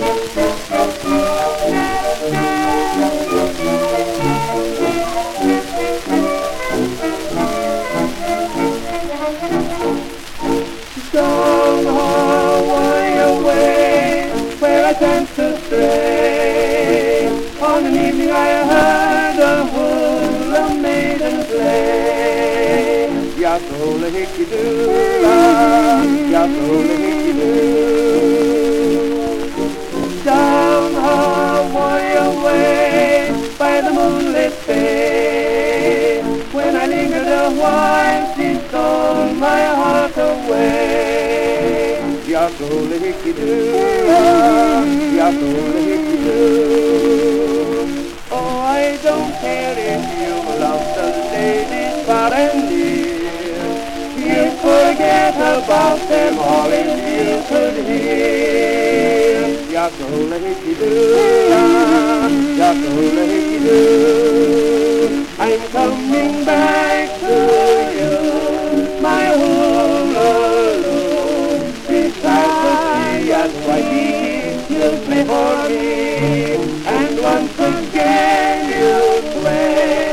Don't away away, where I chanced to stray. On an evening I heard a hula maiden play. Yasola hickey doo, yasola hickey doo. Down Hawaii away by the moonlit bay. When I lingered a while, she stole my heart away. Yasola hickey doo, yasola hickey doo. Oh, I don't care if you love the ladies far and near. You forget about them all if you could hear. Yasola hickey doo, yasola hickey doo. I'm coming back to you, my hula-loo. Beside the sea at Waikiki, you play for me, and once again you play.